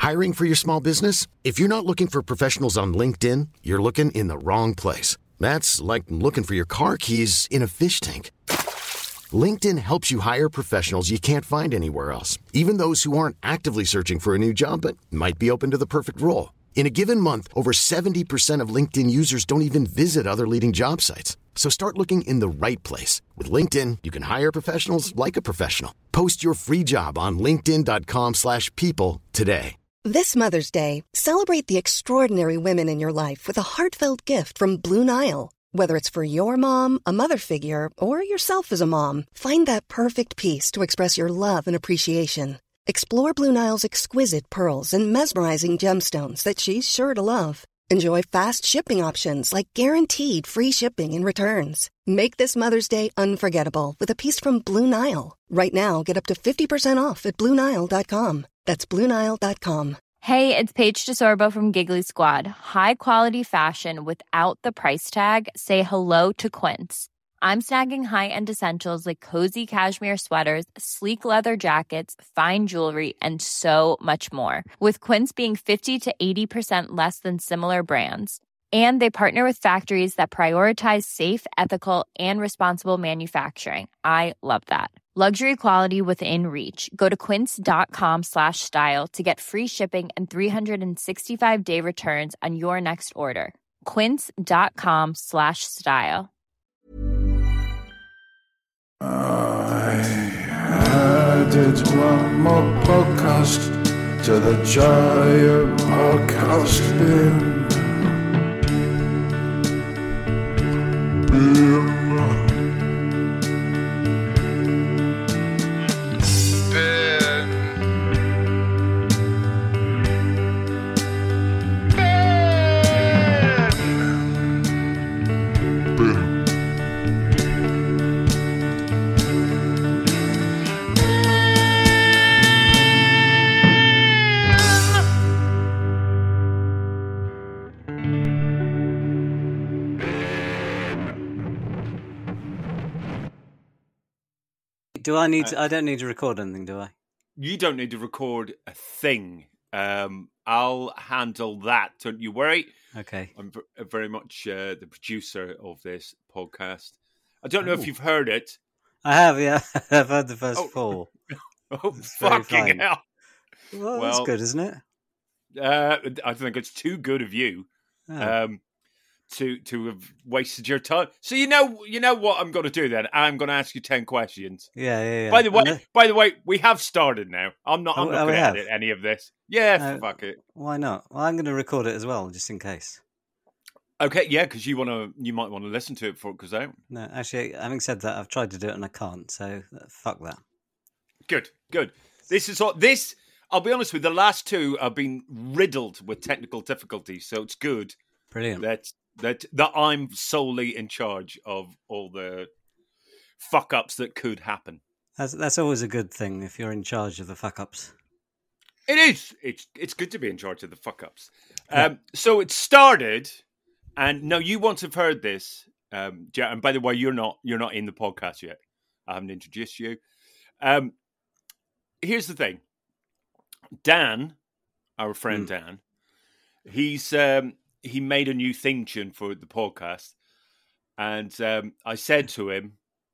Hiring for your small business? If you're not looking for professionals on LinkedIn, you're looking in the wrong place. That's like looking for your car keys in a fish tank. LinkedIn helps you hire professionals you can't find anywhere else, even those who aren't actively searching for a new job but might be open to the perfect role. In a given month, over 70% of LinkedIn users don't even visit other leading job sites. So start looking in the right place. With LinkedIn, you can hire professionals like a professional. Post your free job on linkedin.com/people today. This Mother's Day, celebrate the extraordinary women in your life with a heartfelt gift from Blue Nile. Whether it's for your mom, a mother figure, or yourself as a mom, find that perfect piece to express your love and appreciation. Explore Blue Nile's exquisite pearls and mesmerizing gemstones that she's sure to love. Enjoy fast shipping options like guaranteed free shipping and returns. Make this Mother's Day unforgettable with a piece from Blue Nile. Right now, get up to 50% off at BlueNile.com. That's BlueNile.com. Hey, it's Paige DeSorbo from Giggly Squad. High quality fashion without the price tag. Say hello to Quince. I'm snagging high-end essentials like cozy cashmere sweaters, sleek leather jackets, fine jewelry, and so much more. With Quince being 50 to 80% less than similar brands. And they partner with factories that prioritize safe, ethical, and responsible manufacturing. I love that. Luxury quality within reach. Go to quince.com/style to get free shipping and 365-day returns on your next order. Quince.com/style. I added one more podcast to the giant podcast bin. Do I need? I don't need to record anything, do I? You don't need to record a thing. I'll handle that. Don't you worry. Okay. I'm very much the producer of this podcast. I don't know if you've heard it. I have, yeah. I've heard the first four. Oh, fucking hell. Well, that's good, isn't it? I think it's too good of you. Oh. To have wasted your time. So you know what I'm going to do then. I'm going to ask you 10 questions. Yeah. By the way, we have started now. I'm not going to edit any of this. Yeah, fuck it. Why not? Well, I'm going to record it as well, just in case. Okay, yeah, because you might want to listen to it before it goes out. No, actually, having said that, I've tried to do it and I can't. So fuck that. Good. This. I'll be honest with you, the last two have been riddled with technical difficulties, so it's good. Brilliant. That I'm solely in charge of all the fuck ups that could happen. That's always a good thing if you're in charge of the fuck ups. It is. It's good to be in charge of the fuck ups. So it started, and now you once have heard this. And by the way, you're not in the podcast yet. I haven't introduced you. Here's the thing. Dan, our friend Dan, he made a new theme tune for the podcast, and I said to him,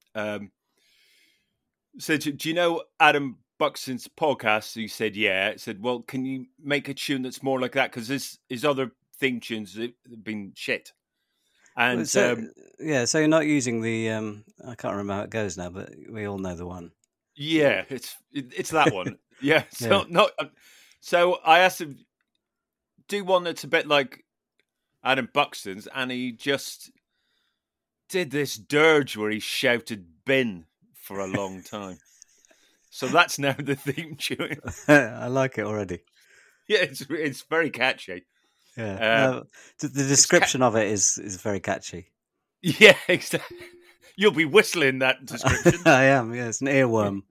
"Do you know Adam Buxton's podcast?" He said, "Yeah." I said, "Well, can you make a tune that's more like that? Because his other theme tunes have been shit." And so you're not using the I can't remember how it goes now, but we all know the one. Yeah, it's that one. Yeah. So I asked him, do one that's a bit like Adam Buxton's, and he just did this dirge where he shouted bin for a long time. So that's now the theme tune. I like it already. Yeah, it's very catchy. Yeah, the description of it is very catchy. Yeah, exactly. You'll be whistling that description. I am, yeah, it's an earworm.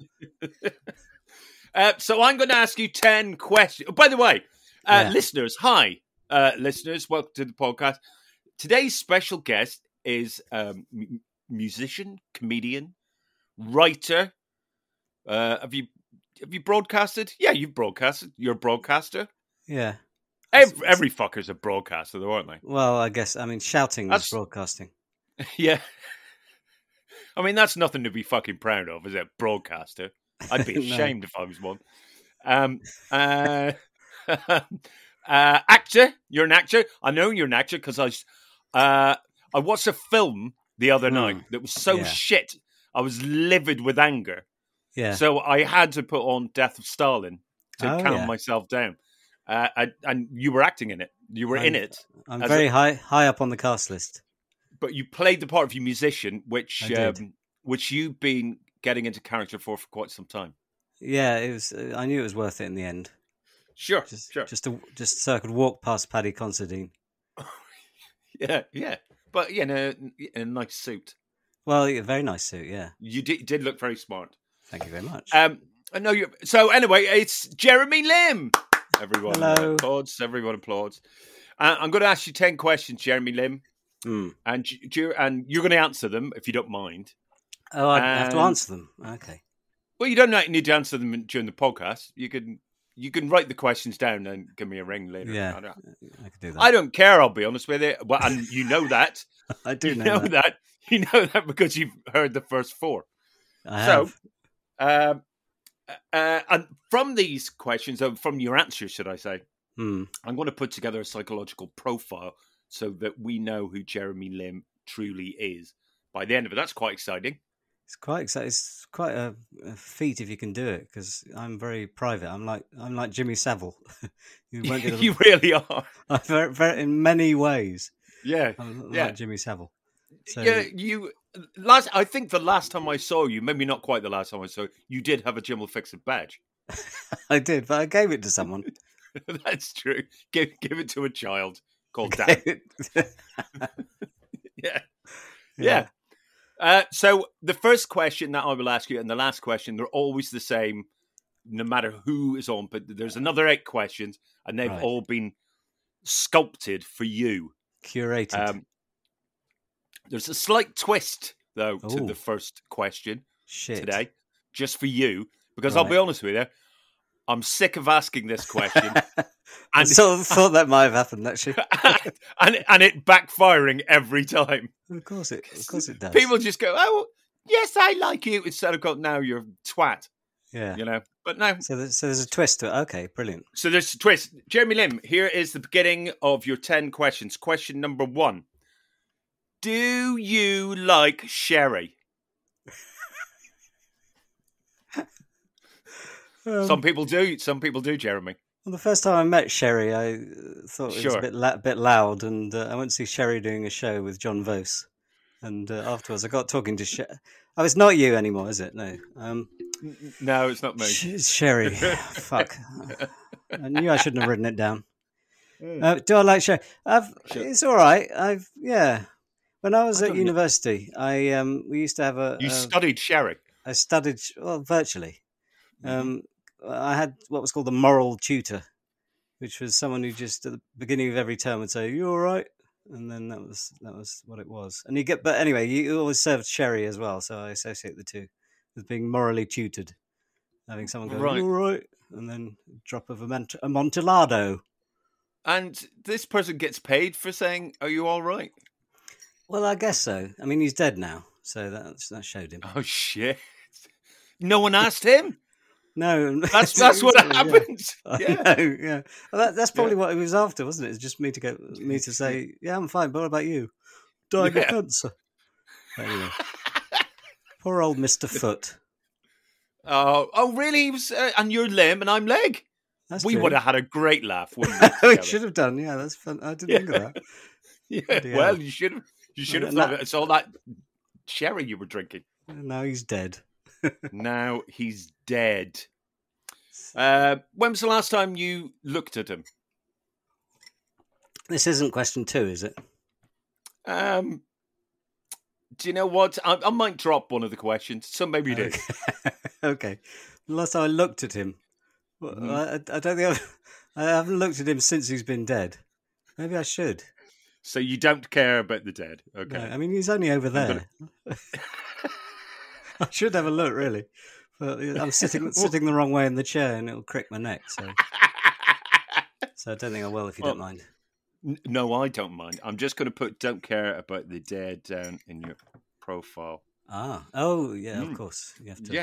So I'm going to ask you 10 questions. Oh, by the way, listeners, hi. Listeners, welcome to the podcast. Today's special guest is musician, comedian, writer. Have you broadcasted? Yeah, you've broadcasted. You're a broadcaster. Yeah. Every fucker's a broadcaster, though, aren't they? Well, I guess, shouting is broadcasting. Yeah. I mean, that's nothing to be fucking proud of, is it? Broadcaster. I'd be ashamed if I was one. Actor. You're an actor. I know you're an actor because I watched a film the other night that was so shit. I was livid with anger. Yeah. So I had to put on Death of Stalin to calm myself down. And you were acting in it. You were in it. I'm very high up on the cast list. But you played the part of a musician, which you've been getting into character for quite some time. Yeah, it was. I knew it was worth it in the end. Sure, Just so I could walk past Paddy Considine. yeah. But in a nice suit. Well, a very nice suit. Yeah, you did look very smart. Thank you very much. I know you. So anyway, it's Jeremy Lim. Everyone applauds. Everyone applauds. I'm going to ask you 10 questions, Jeremy Lim. And you're going to answer them if you don't mind. Oh, I have to answer them. Okay. Well, you don't need to answer them during the podcast. You can write the questions down and give me a ring later. Yeah, I could do that. I don't care. I'll be honest with you. Well, and you know that. I do know that. You know that because you've heard the first 4. I have. So, and from these questions, from your answers, should I say, I'm going to put together a psychological profile so that we know who Jeremy Lim truly is by the end of it. That's quite exciting. It's quite exciting. It's quite a feat if you can do it because I'm very private. I'm like Jimmy Savile. You won't get you really are. Very, very, in many ways. Yeah, like Jimmy Savile. So, yeah, I think the last time I saw you, maybe not quite the last time I saw you did have a Jim will fix it badge. I did, but I gave it to someone. That's true. Give it to a child called Dan. Yeah. So the first question that I will ask you and the last question, they're always the same, no matter who is on. But there's another 8 questions, and they've all been sculpted for you. Curated. There's a slight twist, though, to the first question today, just for you, because I'll be honest with you, I'm sick of asking this question. I sort of thought that might have happened, actually. and it backfiring every time. Of course it does. People just go, oh, yes, I like you, instead of going, now you're a twat. Yeah. You know, but no. So there's a twist to it. Okay, brilliant. So there's a twist. Jeremy Lim, here is the beginning of your 10 questions. Question number 1. Do you like sherry? Some people do. Some people do, Jeremy. Well, the first time I met Sherry, I thought it was a bit loud, and I went to see Sherry doing a show with John Vose. And afterwards, I got talking to Sherry. Oh, it's not you anymore, is it? No. No, it's not me. It's Sherry. Fuck. I knew I shouldn't have written it down. Do I like Sherry? It's all right. When I was at university, we used to have a. You studied sherry. I studied virtually. I had what was called the moral tutor, which was someone who just at the beginning of every term would say, "You all right?" And then that was what it was. And but anyway, you always served sherry as well, so I associate the two with being morally tutored, having someone go, "You all right?" and then drop of a Amontillado. And this person gets paid for saying, "Are you all right?" Well, I guess so. I mean, he's dead now, so that showed him. Oh shit! No one asked him. No, that's what happened. Yeah. Well, that's probably what he was after, wasn't it? It's just me to say, yeah, I'm fine. But what about you? Dying of cancer. Anyway, poor old Mr. Foot. Oh, really? He was, and you're limb and I'm leg. We would have had a great laugh, wouldn't we? We should have done. Yeah, that's fun. I didn't think of that. Yeah. Well, you should have. You should have thought it's all that sherry you were drinking. Now he's dead. Now he's dead. When was the last time you looked at him? This isn't question 2, is it? Do you know what? I might drop one of the questions. So maybe you do. Okay. The last time I looked at him, I don't think I haven't looked at him since he's been dead. Maybe I should. So you don't care about the dead? Okay. No, I mean, he's only over there. I should have a look, really. But I'm sitting the wrong way in the chair and it'll crick my neck. So I don't think I will if you don't mind. No, I don't mind. I'm just going to put "don't care about the dead" down in your profile. Yeah, of course. You have to.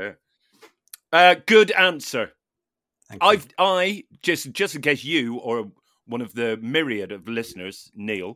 Yeah. Good answer. Thank you. I just in case you or one of the myriad of listeners, Neil,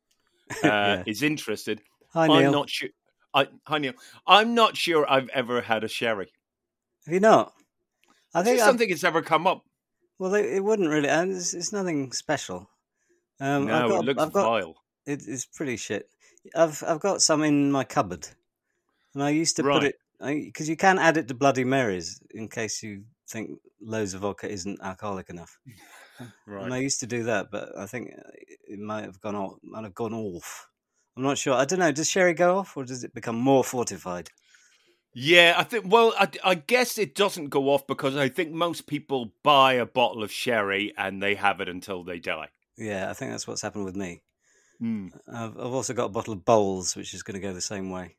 is interested. Hi, Neil. I'm not sure. Hi, Neil. I'm not sure I've ever had a sherry. Have you not? I think something has ever come up. Well, it wouldn't really. It's nothing special. No, it looks vile. It's pretty shit. I've got some in my cupboard, and I used to put it because you can add it to Bloody Marys in case you think loads of vodka isn't alcoholic enough. Right. And I used to do that, but I think it might have gone off. I'm not sure. I don't know. Does sherry go off, or does it become more fortified? Yeah, I think. Well, I guess it doesn't go off because I think most people buy a bottle of sherry and they have it until they die. Yeah, I think that's what's happened with me. Mm. I've also got a bottle of Bowls, which is going to go the same way.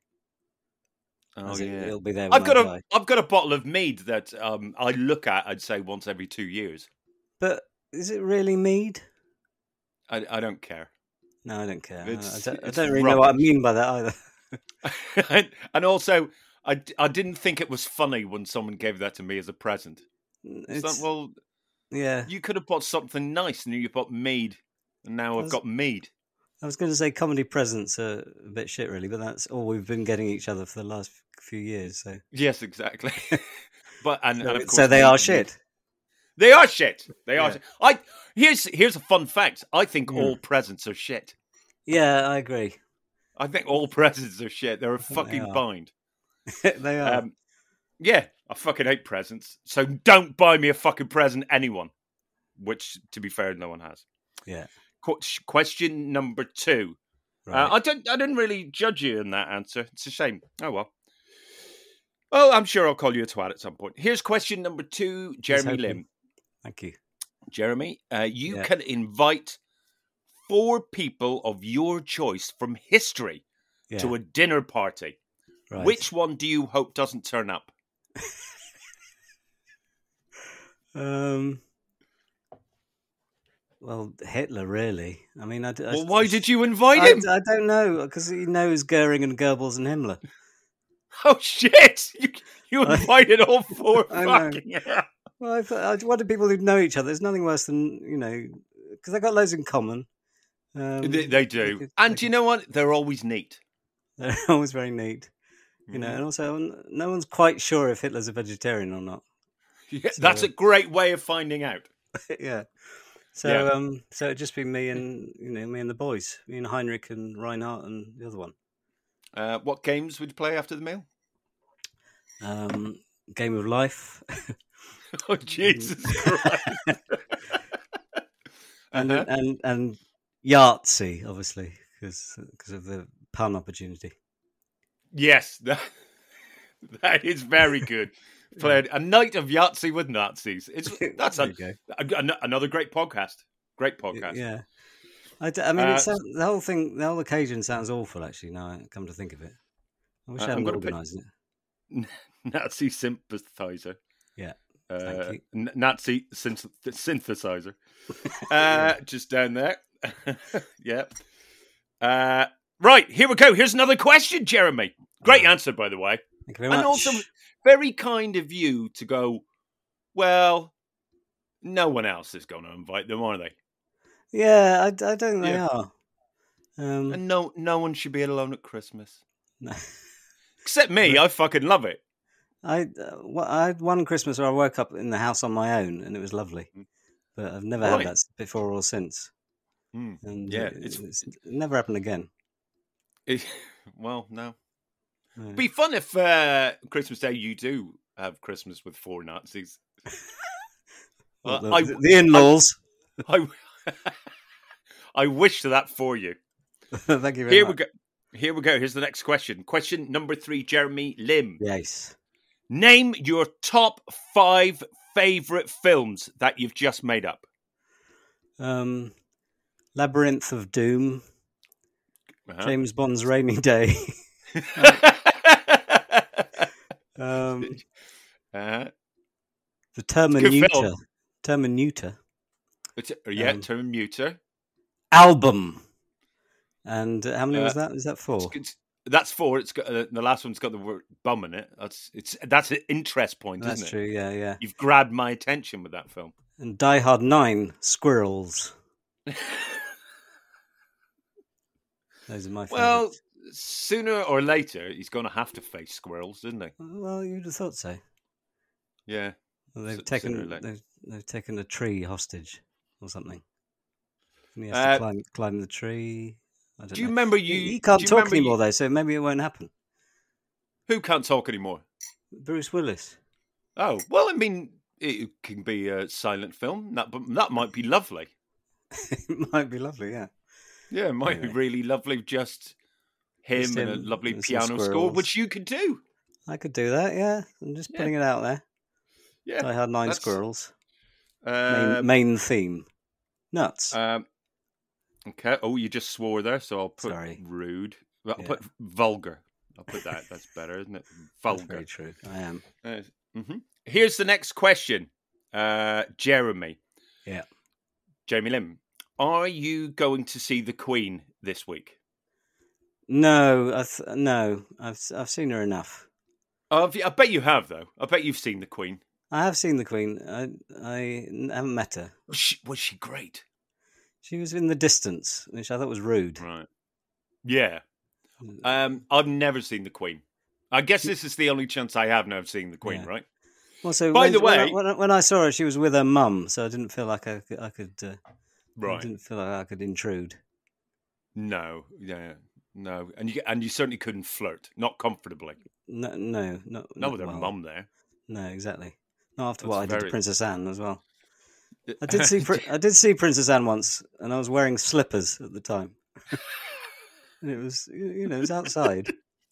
Oh yeah, it'll be there when I die. I've got a bottle of mead that I look at. I'd say once every 2 years. But is it really mead? I don't care. No, I don't care. I It's don't really know what I mean by that either. and also, I didn't think it was funny when someone gave that to me as a present. It's like, well, yeah, you could have bought something nice, and you bought mead, and now I've got mead. I was going to say comedy presents are a bit shit, really, but that's all we've been getting each other for the last few years. So yes, exactly. But and of course, so they are shit. They are shit. They are. Here's a fun fact. I think all presents are shit. Yeah, I agree. I think all presents are shit. They're a fucking bind. They are. Yeah, I fucking hate presents. So don't buy me a fucking present, anyone. Which, to be fair, no one has. Yeah. Question number 2. Right. I didn't really judge you in that answer. It's a shame. Oh well. Oh, I'm sure I'll call you a twat at some point. Here's question number 2, Jeremy Lim. Thank you. Jeremy, you can invite 4 people of your choice from history to a dinner party. Right. Which one do you hope doesn't turn up? Well, Hitler, really. I mean, why did you invite him? I don't know, because he knows Goering and Goebbels and Himmler. Oh, shit! You invited all 4 fucking... Well, I wanted people who know each other. There's nothing worse than, because they got loads in common. They do. And you know what? They're always neat. They're always very neat. And also, no one's quite sure if Hitler's a vegetarian or not. Yeah, so, that's a great way of finding out. Yeah. So, so it'd just be me and me and the boys, me and Heinrich and Reinhardt and the other one. What games would you play after the meal? Game of Life. Oh Jesus Christ! and Yahtzee, obviously, because of the pun opportunity. Yes, that is very good. Played a night of Yahtzee with Nazis. That's another great podcast. Great podcast. Yeah, I mean, the whole occasion sounds awful. Actually, now I come to think of it, I wish I hadn't organised it. Nazi sympathizer. Yeah. Thank you. Nazi synthesizer. Just down there. Yeah. Right, here we go. Here's another question, Jeremy. Great answer, by the way. Thank you very much. And also very kind of you to go, well, no one else is going to invite them, are they? Yeah, I don't think they are. And no one should be alone at Christmas. No. Except me. I fucking love it. I had one Christmas where I woke up in the house on my own, and it was lovely. But I've never had that before or since. And it's never happened again. Well, no. It'd be fun if Christmas Day you do have Christmas with 4 Nazis. The in-laws. I wish that for you. Thank you very much. Here we go. Here's the next question. Question number 3, Jeremy Lim. Yes. Name your top 5 favourite films that you've just made up. Labyrinth of Doom. James Bond's Rainy Day. The Terminator. Termuter. Album. And how many was that? Is that 4? That's 4. It's got the last one's got the word bum in it. That's an interest point, isn't it? That's true. Yeah. You've grabbed my attention with that film. And Die Hard 9, Squirrels. Those are my favourites. Well, sooner or later, he's going to have to face squirrels, isn't he? Well, you'd have thought so. Yeah. Well, they've taken a tree hostage or something. And he has to climb the tree. I don't know. You remember he can't talk anymore, though, so maybe it won't happen. Who can't talk anymore? Bruce Willis. Oh, well, I mean, it can be a silent film. That might be lovely. It might be lovely, yeah. Yeah, it might be really lovely. Just him and a lovely piano score, which you could do. I could do that, yeah. I'm just putting it out there. Yeah. I had 9 squirrels. Main theme. Nuts. Okay. Oh, you just swore there, so I'll put rude. Well, I'll put vulgar. I'll put that. That's better, isn't it? Vulgar. That's very true. I am. Here's the next question. Jeremy. Yeah. Jamie Lim. Are you going to see The Queen this week? No, I've seen her enough. I bet you have, though. I bet you've seen The Queen. I have seen The Queen. I haven't met her. Was she great? She was in the distance, which I thought was rude. Right. Yeah. I've never seen The Queen. I guess this is the only chance I have now of seeing The Queen, right? Well, so by the way, when I saw her, she was with her mum, so I didn't feel like I could. Right. I didn't feel like I could intrude. No. Yeah. No. And you certainly couldn't flirt, not comfortably. No, not with her mum there. No, exactly. Not after what I did to Princess Anne as well. I did see Princess Anne once, and I was wearing slippers at the time. And it was, it was outside.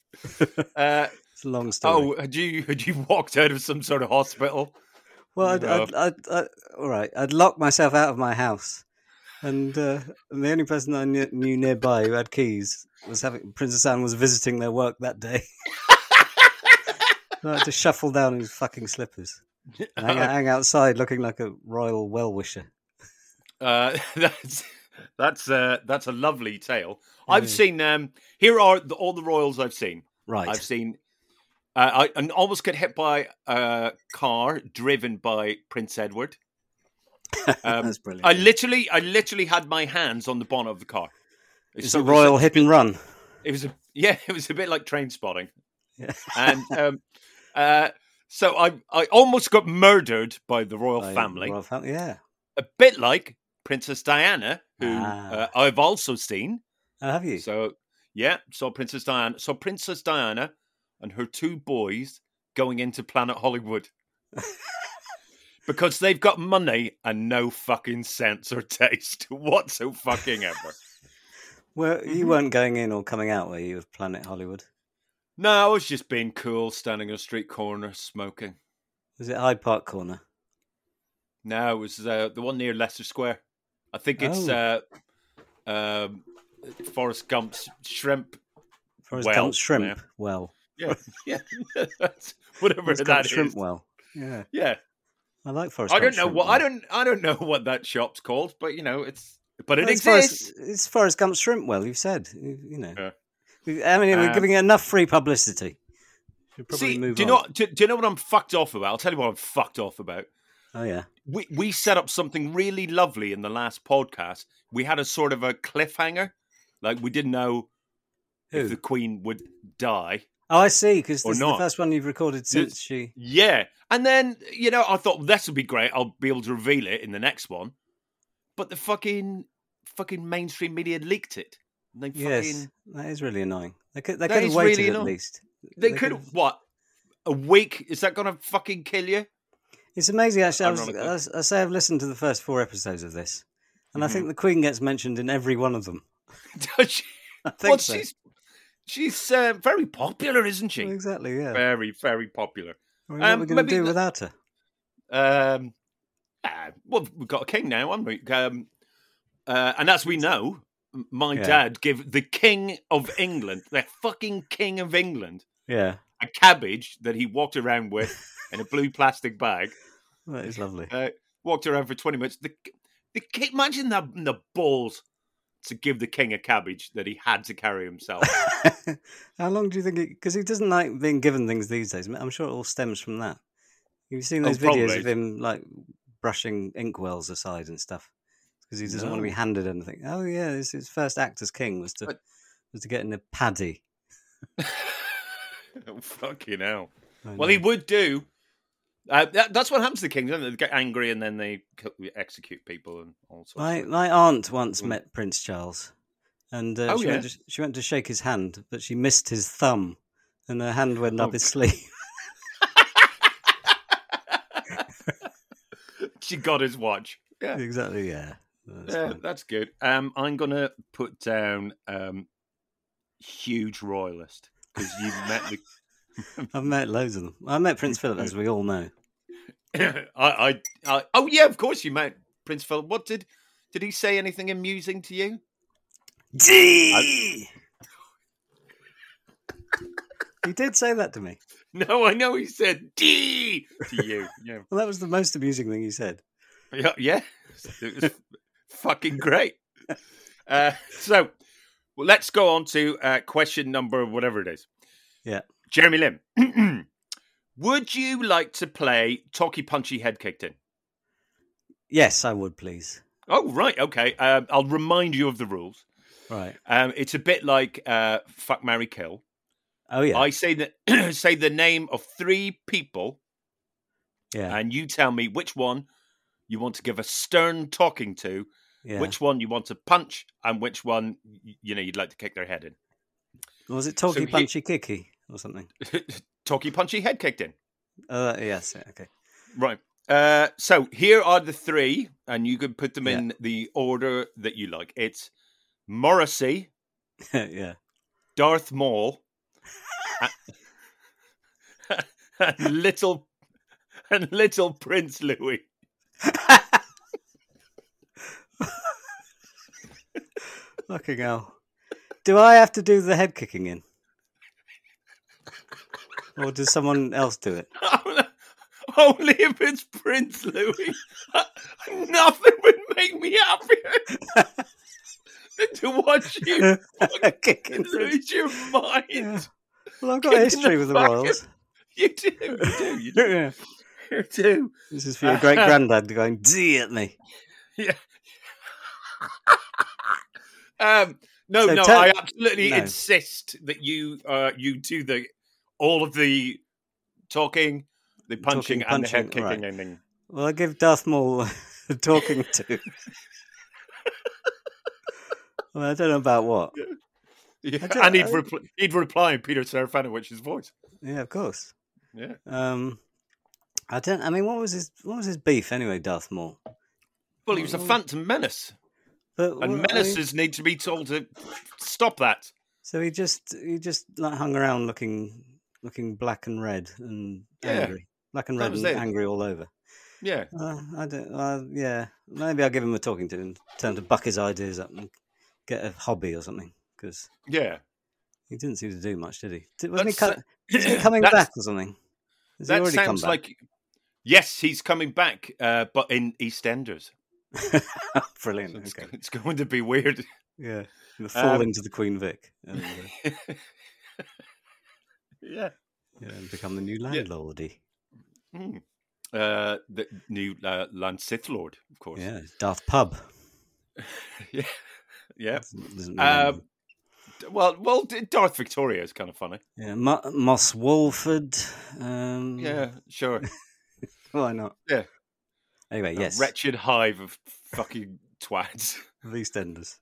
It's a long story. Oh, had you walked out of some sort of hospital? Well, all right. I'd locked myself out of my house, and the only person I knew nearby who had keys was Princess Anne was visiting their work that day. So I had to shuffle down in fucking slippers. Hang outside looking like a royal well-wisher. That's a lovely tale. I've seen here are all the royals I've seen. Right. I've seen I almost get hit by a car driven by Prince Edward. That's brilliant. I literally had my hands on the bonnet of the car. It's a royal hit and run. It was a bit like Train Spotting. Yeah. And so I almost got murdered by the royal family. Yeah. A bit like Princess Diana, who I've also seen. Oh, have you? So, yeah, saw Princess Diana. So Princess Diana and her 2 boys going into Planet Hollywood. Because they've got money and no fucking sense or taste whatsoever. Well, you weren't going in or coming out, were you, of Planet Hollywood? No, I was just being cool, standing on a street corner, smoking. Was it Hyde Park Corner? No, it was the one near Leicester Square. I think it's Forrest Gump's shrimp. Forrest Gump's shrimp well. Yeah. Whatever Forrest that is. Shrimp well. Yeah. I like Forrest Gump. I don't know what that shop's called, but it exists. It's Forrest Gump's shrimp well. You've said, Yeah. I mean, we're giving it enough free publicity. Do you know what I'm fucked off about? I'll tell you what I'm fucked off about. Oh yeah. We set up something really lovely in the last podcast. We had a sort of a cliffhanger, like we didn't know if the Queen would die. Oh, I see. Because this is the first one you've recorded since she. Yeah, and then I thought this would be great. I'll be able to reveal it in the next one, but the fucking mainstream media leaked it. Yes, that is really annoying. They could have waited really at least. They could have, what? A week? Is that going to fucking kill you? It's amazing, actually. I say I've listened to the first 4 episodes of this, and I think the Queen gets mentioned in every one of them. Does she? I think so. She's very popular, isn't she? Well, exactly, yeah. Very, very popular. What are we going to do without her? Well, we've got a king now, haven't we? And as we know, my dad gave the King of England, the fucking King of England, a cabbage that he walked around with in a blue plastic bag. That is lovely. Walked around for 20 minutes. Imagine the balls to give the king a cabbage that he had to carry himself. How long do you think? Because he doesn't like being given things these days. I'm sure it all stems from that. You've seen those videos probably. of him like brushing inkwells aside and stuff because he doesn't want to be handed anything. Oh yeah, his first act as king was to get in a paddy. Oh, fucking hell! Well, he would do. That's what happens to kings, isn't it? They get angry and then they execute people and all sorts. My aunt once met Prince Charles, and she went to shake his hand, but she missed his thumb, and her hand went up his sleeve. She got his watch. Yeah, exactly. Yeah, that's good. I'm gonna put down huge royalist because you've met the. I've met loads of them. I met Prince Philip, as we all know. Oh yeah, of course you met Prince Philip. What did he say? Anything amusing to you? He did say that to me. No, I know he said D to you. Yeah. Well, that was the most amusing thing he said. Yeah. It was fucking great. So let's go on to question number whatever it is. Yeah. Jeremy Lim, would you like to play Talkie Punchy Head Kicked In? Yes, I would, please. Oh, right. Okay. I'll remind you of the rules. Right. It's a bit like Fuck, Marry, Kill. Oh, yeah. I say the name of 3 people. Yeah. And you tell me which one you want to give a stern talking to, which one you want to punch, and which one you'd like to kick their head in. Was it Talkie Punchy Kicky or something? Talkie Punchy Head Kicked In. Yes. Okay. Right. So here are the 3, and you can put them in the order that you like. It's Morrissey, yeah, Darth Maul, and little Prince Louis. Fucking hell. Do I have to do the head kicking in? Or does someone else do it? Only if it's Prince Louis. Nothing would make me happier than to watch you lose your mind. Yeah. Well, I've got a history with the Royals. You do. Yeah. You do. This is for your great granddad going D at me. Yeah. I absolutely insist that you do all of the talking, the punching, and the head kicking. Right. And well, I give Darth Maul talking to. I don't know about what. Yeah. And he'd reply in Peter Serafinowicz' voice. Yeah, of course. Yeah. What was his beef anyway, Darth Maul? Well, he was a Phantom Menace. And menaces need to be told to stop that. So he just like hung around looking black and red and angry, black and red and angry all over. Yeah, I don't. Yeah, maybe I'll give him a talking to and tell him to buck his ideas up and get a hobby or something. Because he didn't seem to do much, did he? Wasn't he coming back or something? Has that he already sounds come back? like yes, he's coming back, but in EastEnders. Brilliant. So it's going to be weird. Yeah, fall into the Queen Vic. And, yeah, and become the new landlordy. Mm. The new Land Sith Lord, of course. Yeah, Darth Pub. yeah. Well, Darth Victoria is kind of funny. Yeah, Moss Walford. Yeah, sure. Why not? Yeah. Anyway, yes. Wretched hive of fucking twats. Of EastEnders.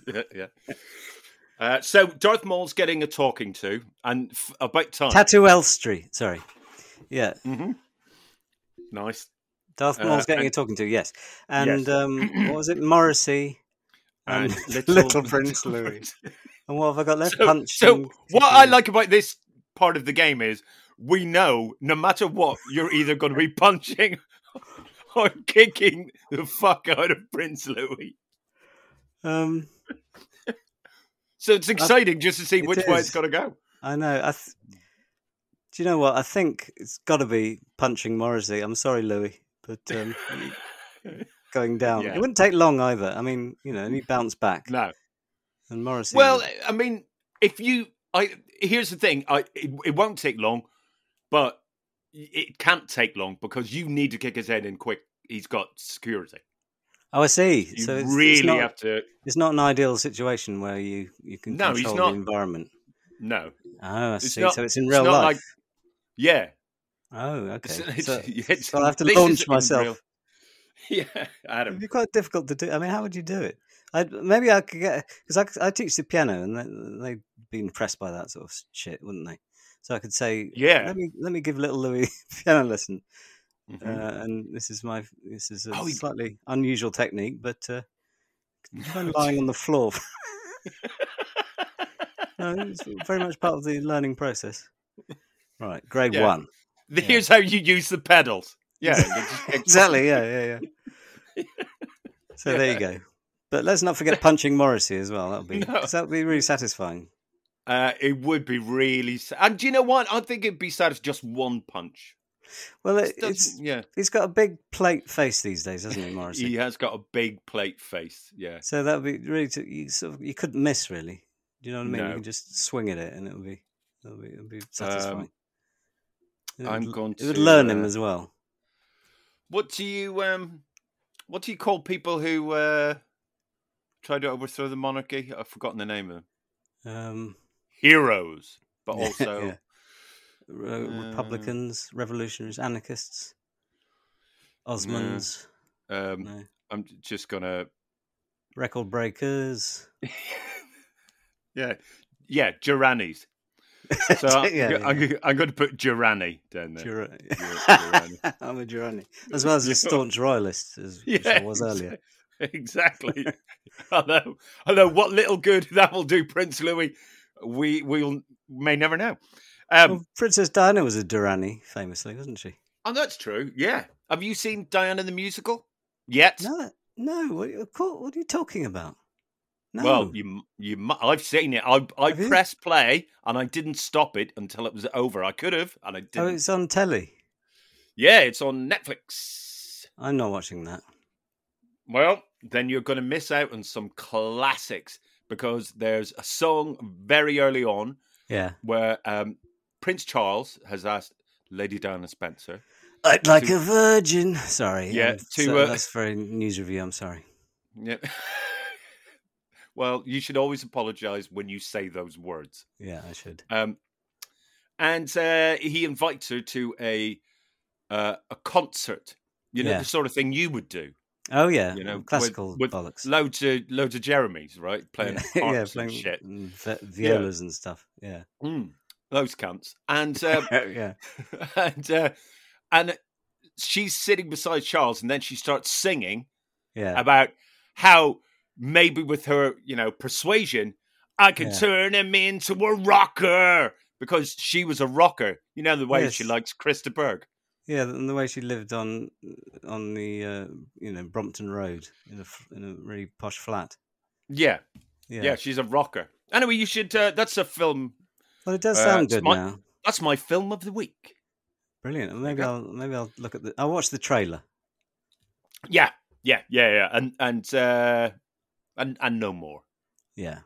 Yeah. So Darth Maul's getting a talking to, and about time. Tattoo Elstree. Sorry. Yeah. Mm-hmm. Nice. Darth Maul's getting a talking to, yes. And what was it? Morrissey and little Prince Louis. And what have I got left? So what I like about this part of the game is we know no matter what, you're either going to be punching or kicking the fuck out of Prince Louis. So it's exciting just to see which way it's got to go. I know. Do you know what? I think it's got to be punching Morrissey. I'm sorry, Louis, but going down. Yeah. It wouldn't take long either. I mean, and he bounced back. No. And Morrissey. Well, I mean, here's the thing. It won't take long, but it can't take long because you need to kick his head in quick. He's got security. Oh, I see. You So really have to. It's not an ideal situation where you can control the environment. No. Oh, I see. Not, so it's in real life. Yeah. Oh, okay. So I'll have to launch myself. Real, yeah, Adam. It'd be quite difficult to do. I mean, how would you do it? Maybe I could get, because I teach the piano, and they'd be impressed by that sort of shit, wouldn't they? So I could say, yeah, let me give little Louis a piano lesson, and this is a slightly unusual technique, but try lying on the floor. No, it's very much part of the learning process. Right, grade 1. Here's how you use the pedals. Yeah, exactly. Yeah. So there you go. But let's not forget punching Morrissey as well. That'd be really satisfying. It would be really, and do you know what? I think it'd be satisfying just one punch. Well, he's got a big plate face these days, hasn't he, Morrissey? He has got a big plate face. Yeah. So that would be really you couldn't miss really. Do you know what I mean? No. You can just swing at it, and it'll be satisfying. It would learn him as well. What do you call people who tried to overthrow the monarchy? I've forgotten the name of them. Heroes, but also Republicans, revolutionaries, anarchists, Osmonds. No. I'm just gonna record breakers. Yeah, Juranis. So I'm going to put Durrani down there. I'm a Durrani. As well as a staunch royalist, which I was earlier. Exactly. Although what little good that will do Prince Louis, we may never know. Princess Diana was a Durrani, famously, wasn't she? Oh, that's true. Yeah. Have you seen Diana the musical yet? No. What are you talking about? No. Well, I've seen it. I pressed play and I didn't stop it until it was over. I could have, and I didn't. Oh, it's on telly. Yeah, it's on Netflix. I'm not watching that. Well, then you're going to miss out on some classics because there's a song very early on, where Prince Charles has asked Lady Diana Spencer, "I'd like a virgin." Sorry, that's for a news review. I'm sorry. Yeah. Well, you should always apologise when you say those words. Yeah, I should. And he invites her to a concert. The sort of thing you would do. Oh yeah, classical with bollocks. Loads of Jeremys, right? Playing harps playing and shit, violas and stuff. Yeah, those cunts. And and she's sitting beside Charles, and then she starts singing about how. Maybe with her, persuasion, I could turn him into a rocker because she was a rocker. You know the way she likes Chris de Burgh. Yeah, and the way she lived on the Brompton Road in a really posh flat. Yeah, she's a rocker. Anyway, you should. That's a film. Well, it does sound good now. That's my film of the week. Brilliant. Maybe I'll look at I'll watch the trailer. Yeah, and no more. Yeah.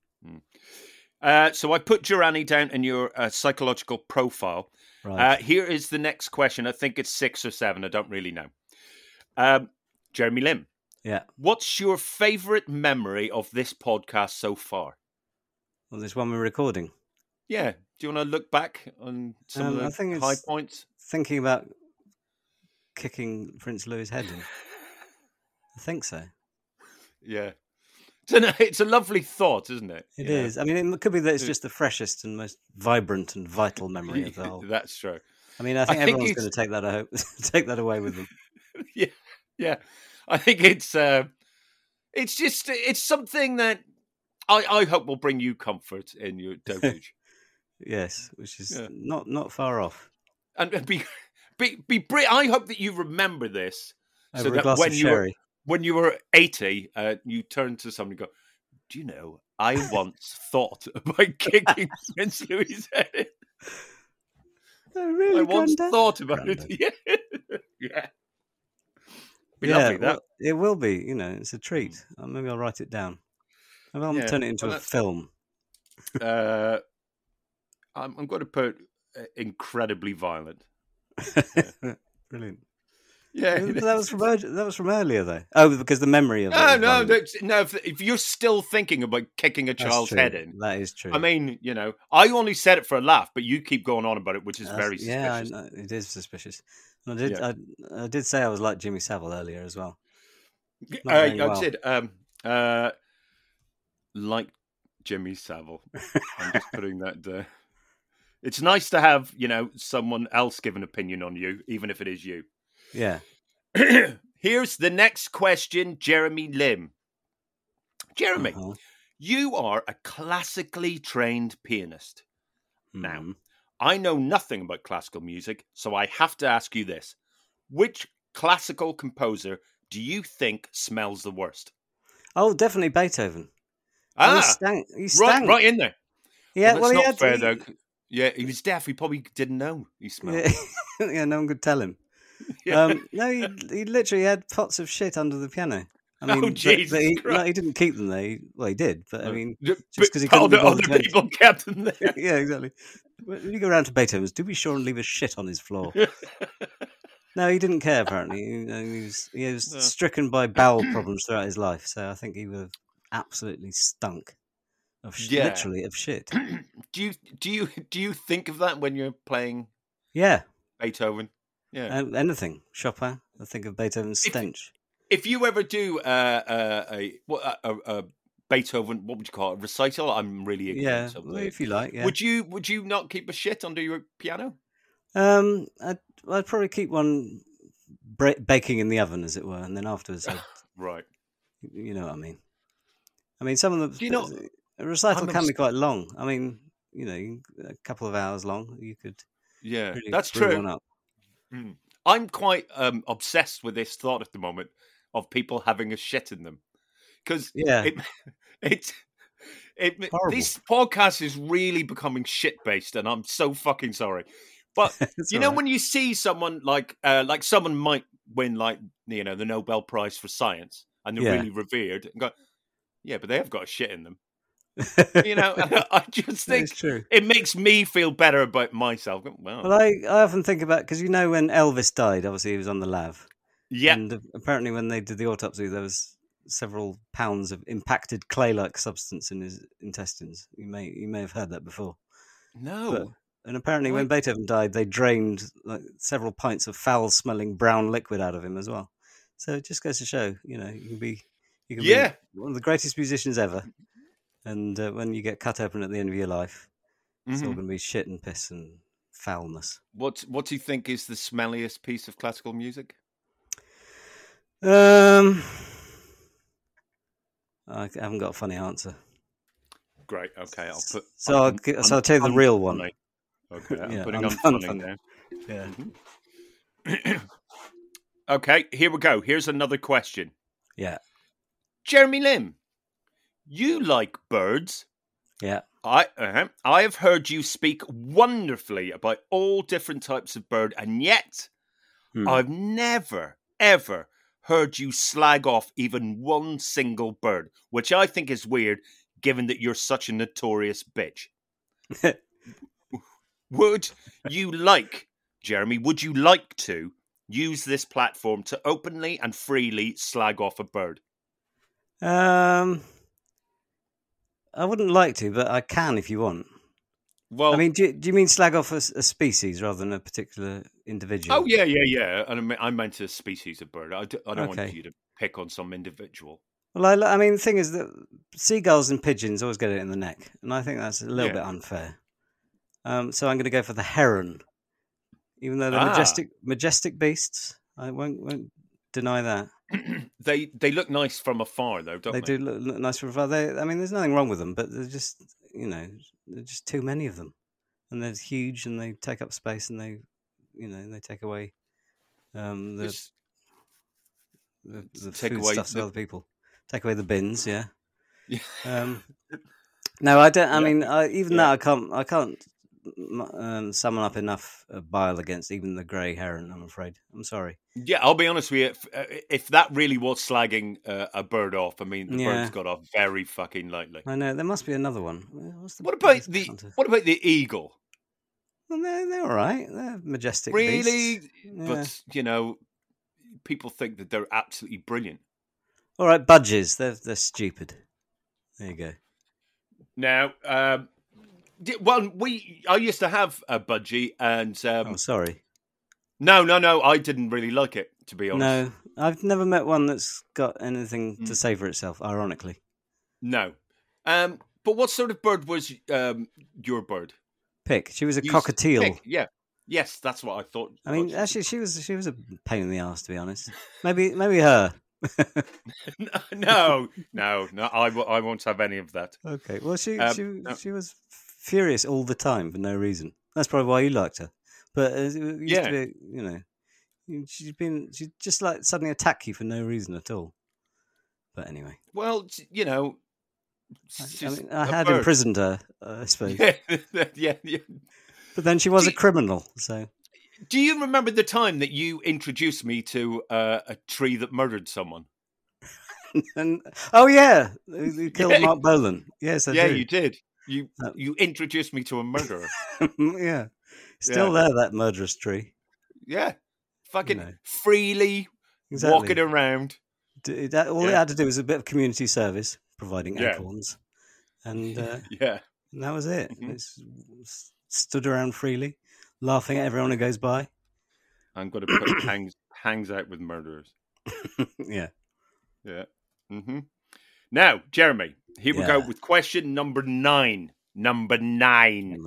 So I put Durrani down in your psychological profile. Right. Here is the next question. I think it's 6 or 7. I don't really know. Jeremy Lim. Yeah. What's your favourite memory of this podcast so far? Well, this one we're recording. Yeah. Do you want to look back on some of the high points? Thinking about kicking Prince Louis' head in. I think so. Yeah. It's a lovely thought, isn't it? It is. I mean, it could be that it's just the freshest and most vibrant and vital memory of the whole. That's true. I mean, I think everyone's going to take that away with them. Yeah. I think it's something that I hope will bring you comfort in your dotage. Yes, which is not far off. And I hope that you remember this, so that when you were 80, you turned to somebody and go, "Do you know, I once thought about kicking Prince Louis' head." Really, I once thought about it. Yeah. Be lovely, that. it will be. It's a treat. Maybe I'll write it down. Maybe I'll turn it into a film. I'm going to put incredibly violent. Brilliant. Yeah, that was from earlier though. Oh, because the memory of it. No. If you're still thinking about kicking a child's head in, that is true. I mean, I only said it for a laugh, but you keep going on about it, which is very suspicious. Yeah, I know, it is suspicious. And I did say I was like Jimmy Savile earlier as well. I did. Like Jimmy Savile. I'm just putting that there. It's nice to have, someone else give an opinion on you, even if it is you. Yeah. Here's the next question, Jeremy Lim. Jeremy, you are a classically trained pianist. Now, I know nothing about classical music, so I have to ask you this. Which classical composer do you think smells the worst? Oh, definitely Beethoven. He stank. Right in there. Yeah, well, that's not fair, though. Yeah, he was deaf. He probably didn't know he smelled. Yeah, no one could tell him. Yeah. No, he literally had pots of shit under the piano. I mean, Jesus Christ. He didn't keep them there. He did, but I mean, just because he couldn't other people kept them there. Yeah, exactly. When you go around to Beethoven's, do be sure and leave a shit on his floor. No, he didn't care. Apparently, he was stricken by bowel problems throughout his life. So I think he would have absolutely stunk literally of shit. Do you think of that when you're playing? Yeah, Beethoven. Yeah, anything Chopin. I think of Beethoven's stench. If you ever do a Beethoven, what would you call it? A recital? I'm really ignorant. Yeah, well, if you like. Yeah. Would you not keep a shit under your piano? I'd probably keep one baking in the oven, as it were, and then afterwards, right. You know what I mean? I mean, some of the a recital can be quite long. I mean, a couple of hours long. You could. Yeah, really that's brew true. One up. I'm quite obsessed with this thought at the moment of people having a shit in them, because this podcast is really becoming shit based, and I'm so fucking sorry. But when you see someone like someone might win the Nobel Prize for Science, and they're really revered, and go, yeah, but they have got a shit in them. I just think it makes me feel better about myself. Wow. Well, I often think about, because when Elvis died, obviously he was on the lav. Yeah. And apparently when they did the autopsy, there was several pounds of impacted clay-like substance in his intestines. You may have heard that before. No. And apparently when Beethoven died, they drained several pints of foul-smelling brown liquid out of him as well. So it just goes to show, you can be one of the greatest musicians ever. And when you get cut open at the end of your life, it's all going to be shit and piss and foulness. What do you think is the smelliest piece of classical music? I haven't got a funny answer. Great. Okay, I'll put. So I'll tell you the real one. Okay, I'm putting on funny now. Yeah. Okay, here we go. Here's another question. Yeah. Jeremy Lim, you like birds? Yeah. I have heard you speak wonderfully about all different types of bird, and yet I've never, ever heard you slag off even one single bird, which I think is weird, given that you're such a notorious bitch. Would you like to use this platform to openly and freely slag off a bird? I wouldn't like to, but I can if you want. Well, I mean, do you mean slag off a species rather than a particular individual? Oh, yeah. And I meant a species of bird. I don't want you to pick on some individual. Well, I mean, the thing is that seagulls and pigeons always get it in the neck, and I think that's a little bit unfair. So I'm going to go for the heron, even though they're majestic beasts. I won't deny that. They look nice from afar, though, don't they? They do look nice from afar. I mean, there's nothing wrong with them, but they're just, there's just too many of them, and they're huge, and they take up space, and they take away the foodstuffs of other people. Take away the bins, yeah. No, I don't. I mean, I can't summon up enough bile against even the grey heron, I'm afraid. I'm sorry. Yeah, I'll be honest with you. If that really was slagging a bird off, I mean, the bird's got off very fucking lightly. I know, there must be another one. What about the eagle? Well, they're all right. They're majestic really? beasts. But, you know, people think that they're absolutely brilliant. All right, budgies. They're stupid. There you go. Now, I used to have a budgie, and sorry. No, I didn't really like it, to be honest. No, I've never met one that's got anything to say for itself. Ironically, no. But what sort of bird was your bird? Pick. She was a cockatiel. Pick, yeah. Yes, that's what I thought. I mean, actually, she was a pain in the ass, to be honest. Maybe her. No, I won't have any of that. Okay, well, she was furious all the time for no reason. That's probably why you liked her. But it used to be, you know, she'd just like suddenly attack you for no reason at all. But anyway, well, you know, I had imprisoned her, I suppose. Yeah. But then she was a criminal, so. Do you remember the time that you introduced me to a tree that murdered someone? Oh yeah, you killed Mark Bolan. Yes, I do. Yeah, you did. You introduced me to a murderer. Yeah, still there, that murderous tree. Yeah, fucking freely walking around. All it had to do was a bit of community service, providing acorns, and that was it. Mm-hmm. It's stood around freely, laughing at everyone who goes by. I'm going to put hangs out with murderers. Yeah. Mm-hmm. Now, Jeremy, here we go with question number 9. Number 9.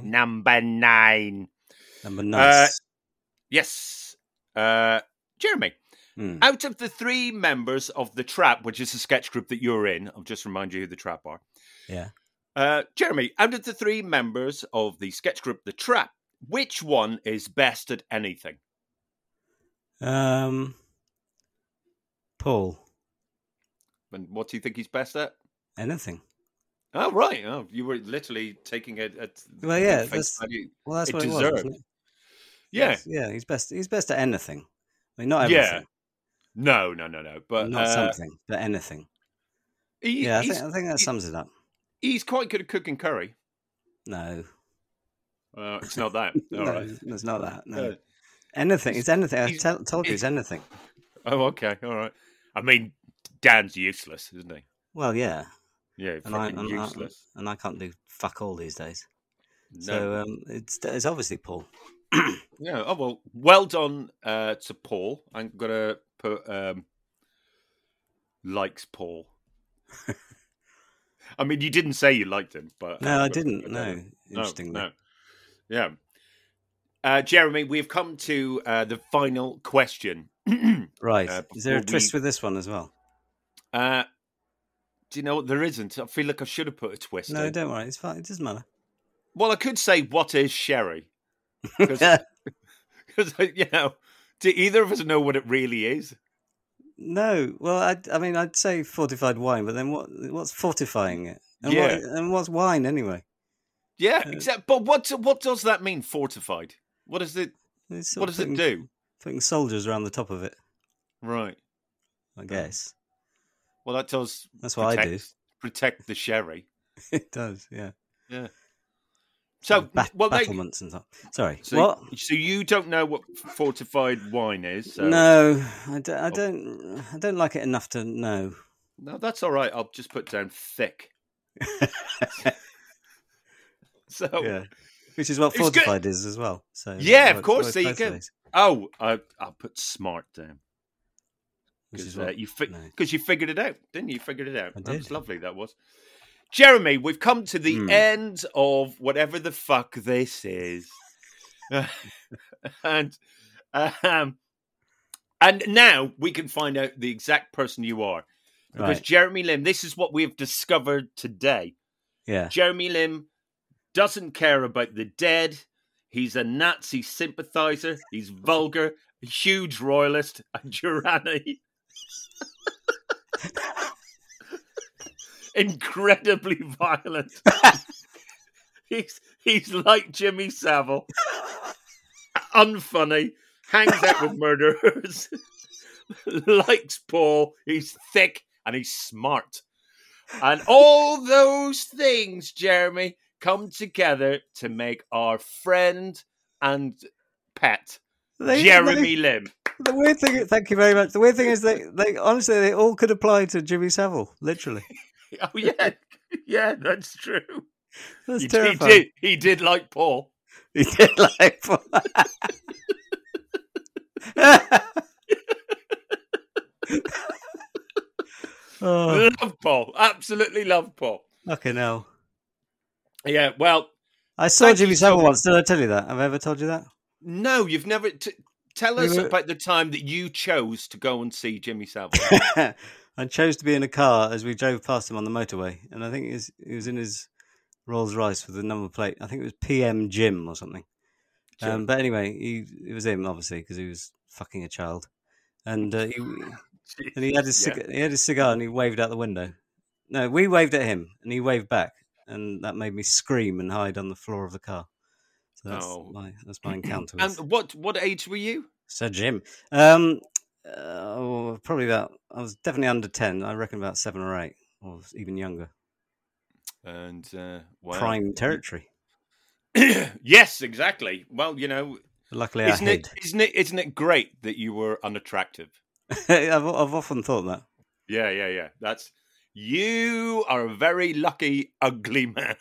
Yes. Jeremy, out of the 3 members of the Trap, which is a sketch group that you're in, I'll just remind you who the Trap are. Yeah. Jeremy, out of the 3 members of the sketch group The Trap, which one is best at anything? Paul. And what do you think he's best at? Anything. Oh, right. Oh, you were literally taking it at... Well, yeah. That's what it was, wasn't it? Yeah. Yeah, he's best at anything. I mean, not everything. No. But not something, but anything. I think that sums it up. He's quite good at cooking curry. No. It's not that. All right. It's not that. No. Anything. It's anything. I told you it's anything. Oh, okay. All right. I mean, Dan's useless, isn't he? Well, yeah. Yeah, fucking useless. And I can't do fuck all these days. No. So it's obviously Paul. Yeah. Oh, well done to Paul. I'm going to put likes Paul. I mean, you didn't say you liked him, but... No, I didn't. No. Interesting. No. Yeah. Jeremy, we've come to the final question. Right. Is there a twist with this one as well? Do you know what? There isn't. I feel like I should have put a twist No, in. don't worry. It's fine. It doesn't matter. Well, I could say, what is sherry? Because, you know, do either of us know what it really is? No. Well, I mean, I'd say fortified wine, but then what's fortifying it? And what's wine anyway? Yeah, exactly. But what does that mean, fortified? What does it do? Putting soldiers around the top of it. Right. I guess. Well, that does. That's what I do. Protect the sherry. It does, yeah. Yeah. So, battlements and stuff. Sorry. So you don't know what fortified wine is? So. No, I don't like it enough to know. No, that's all right. I'll just put down thick. So, yeah. Which is what fortified is as well. So yeah, of course. There you go. Oh, I'll put smart down. Because you figured it out, didn't you? You figured it out. That was lovely, that was. Jeremy, we've come to the end of whatever the fuck this is. And now we can find out the exact person you are. Because Jeremy Lim, this is what we've discovered today. Yeah. Jeremy Lim doesn't care about the dead. He's a Nazi sympathizer. He's vulgar, a huge royalist, a tyranny. Incredibly violent. He's like Jimmy Savile. Unfunny, hangs out with murderers, likes Paul, he's thick and he's smart. And all those things, Jeremy, come together to make our friend and pet, Jeremy Lim. The weird thing, thank you very much. The weird thing is they honestly, they all could apply to Jimmy Savile, literally. Oh, yeah. Yeah, that's true. That's terrifying. He did like Paul. He did like Paul. Love Paul. Absolutely love Paul. Fucking hell. Yeah, well... I saw Jimmy Savile once. Did I tell you that? Have I ever told you that? No, you've never... Tell us about the time that you chose to go and see Jimmy Savile. I chose to be in a car as we drove past him on the motorway. And I think he was in his Rolls Royce with the number plate. I think it was PM Jim or something. Sure. But anyway, it was him, obviously, because he was fucking a child. And he had his cigar and he waved out the window. No, we waved at him and he waved back. And that made me scream and hide on the floor of the car. So that's my encounter. And what age were you? Sir Jim. Probably about, I was definitely under 10. I reckon about 7 or 8, or even younger. And prime territory. Yes, exactly. Well, you know, luckily isn't it great that you were unattractive? I've often thought that. Yeah. You are a very lucky, ugly man.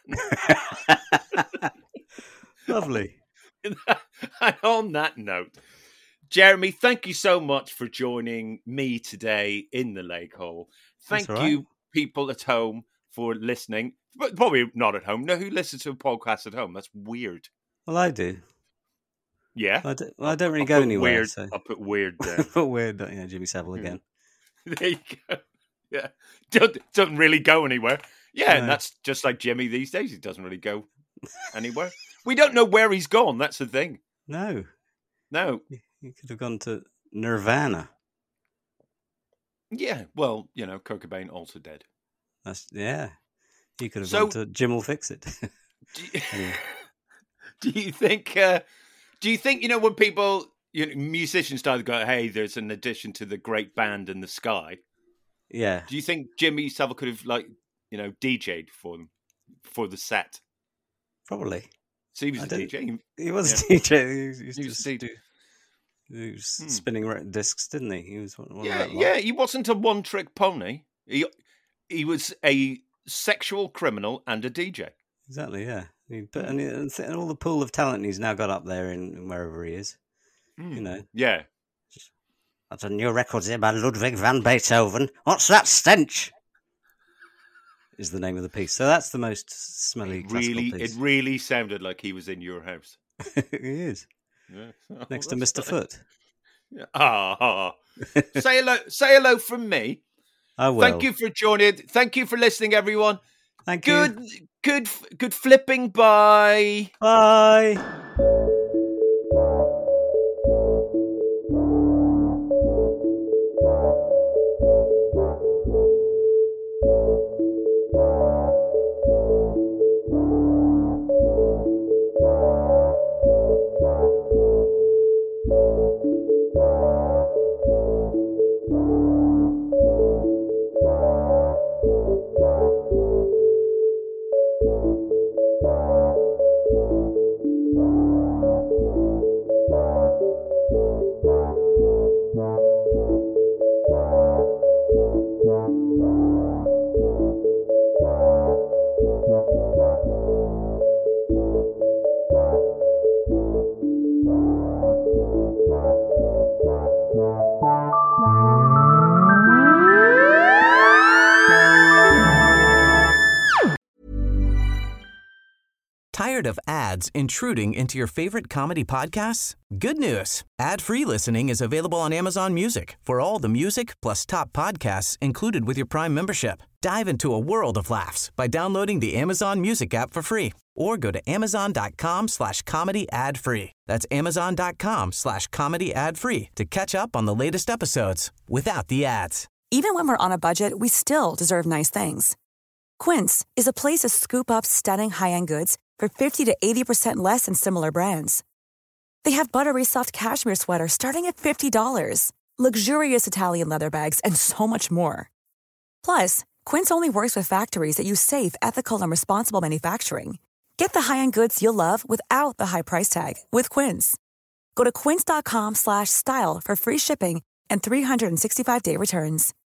Lovely. And on that note, Jeremy, thank you so much for joining me today in the Lake Hole. Thank you, people at home, for listening. But probably not at home. No, who listens to a podcast at home? That's weird. Well, I do. Yeah? I don't really go anywhere. Weird. So. I'll put weird down. Put weird, Jimmy Savile again. There you go. Yeah. Doesn't really go anywhere. Yeah, no. And that's just like Jimmy these days. He doesn't really go anywhere. We don't know where he's gone. That's the thing. No. He could have gone to Nirvana. Yeah. Well, you know, Kurt Cobain also dead. He could have gone to Jim Will Fix It. Do you think, you know, when people, musicians start to go, hey, there's an addition to the great band in the sky. Yeah. Do you think Jimmy Savile could have, DJ'd for them, for the set? Probably. So he was a DJ. He was a DJ. He was spinning discs, didn't he? He was one of that lot. He wasn't a one-trick pony. He was a sexual criminal and a DJ. Exactly, yeah. And all the pool of talent he's now got up there in wherever he is. You know. Yeah. That's a new record here by Ludwig van Beethoven. What's that stench? Is the name of the piece. So that's the most smelly classical piece. It really sounded like he was in your house. He is. Yeah. Next to Mr. Foot. Yeah. Say hello from me. I will. Thank you for joining. Thank you for listening, everyone. Thank you. Good flipping. Bye. Bye. Tired of ads intruding into your favorite comedy podcasts? Good news. Ad-free listening is available on Amazon Music for all the music plus top podcasts included with your Prime membership. Dive into a world of laughs by downloading the Amazon Music app for free or go to amazon.com/comedy ad-free. That's amazon.com/comedy ad-free to catch up on the latest episodes without the ads. Even when we're on a budget, we still deserve nice things. Quince is a place to scoop up stunning high-end goods for 50 to 80% less than similar brands. They have buttery soft cashmere sweaters starting at $50, luxurious Italian leather bags, and so much more. Plus, Quince only works with factories that use safe, ethical, and responsible manufacturing. Get the high-end goods you'll love without the high price tag with Quince. Go to quince.com/style for free shipping and 365-day returns.